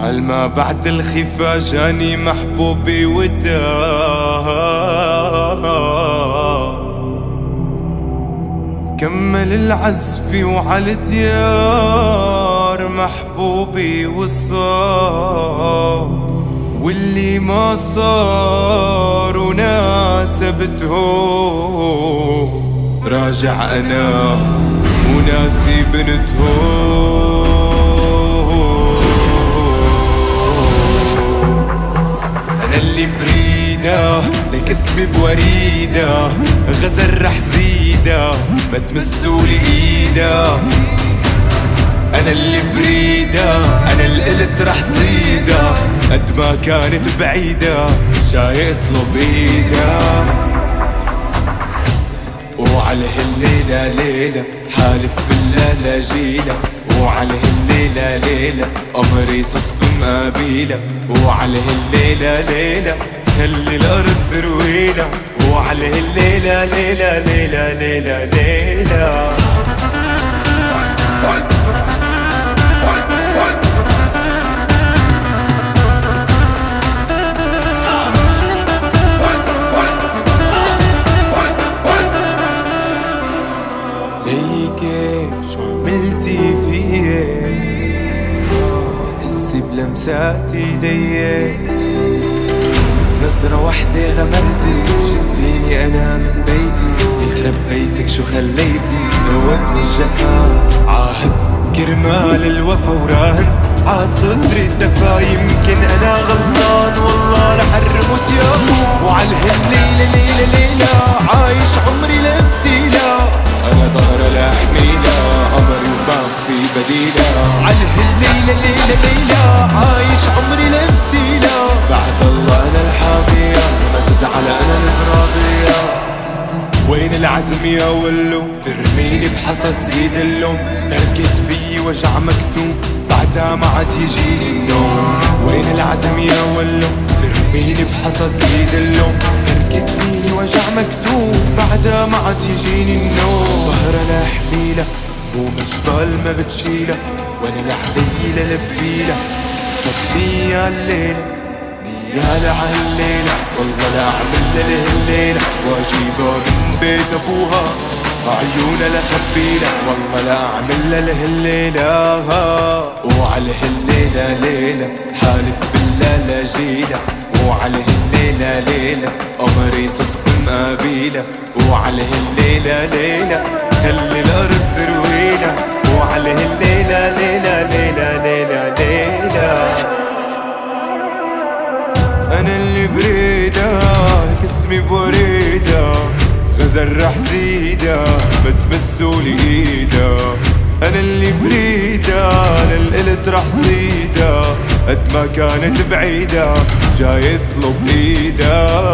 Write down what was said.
عالما بعد الخفا جاني محبوبي ودار، كمل العزف وعلى ديار محبوبي وصار، واللي ما صار وناسبته راجع أنا وناسي بنته. أنا اللي بريدة لك اسمي بوريدة، غزل رح زيدة ما تمسولي ايدة. أنا اللي بريدة أنا اللي قلت رح زيدة، قد ما كانت بعيدة جاي اطلب ايدة. وعلى هالليلة ليلة حالف بالله لا جيلة، وعلى هالليلة ليلة قمري صف مقابيلة، وعلى هالليلة ليلة خلي الأرض تروينا، وعلى هالليلة ليلة ليلة ليلة ليلة. ليكي شو عملتي فيي، حسي بلمسات ايديك، نظرة وحدة غمرتي شديني انا من بيتي، يخرب بيتك شو خليتي دوتني الجفا. عاهد كرمال الوفا وراهن عصدري الدفا، يمكن انا غلطان والله رح ارمت يابا. وعلى هالليلة ليلة ليلة عايش عمري لبديلة، أنا ظهر لحميلة قمري وما في بديلة. على هالليلة ليلة ليلة عايش عمري لبديلة، بعد الله أنا الحامية ما تزعل أنا الراضية. وين العزم يا ولو ترميني بحصى تزيد اللوم، تركت في وجع مكتوم بعدها ما عاد يجيني النوم. وين العزم يا ولو ترميني بحصى تزيد اللوم، تركت فيني وجع مكتوم بعدها ما عاد يجيني النوم. ظهرة لحميلة ومجبال ما بتشيلة، وانا لحبيلة لبيلة فضية الليلة نيالة عالليلة. والله لا اعمل لهالليلة واجيبها من بيت ابوها عيونها لخبيلة، والله لا اعمل لهالليلة. وعلى هالليلة ليلة حالف بالله لا جيلة، وعلى هالليلة ليلة قمري صف مقابيلة، وعلى هالليلة ليلة خلي الأرض تروينا، وعلى هالليلة ليلة ليلة ليلة ليلة. أنا اللي بريدة لك اسمي بوريدة، غزل رح زيدة ما تمسولي ايدة. أنا اللي بريدة للقلت رح زيدة، قد ما كانت بعيدة جاي اطلب ايدة.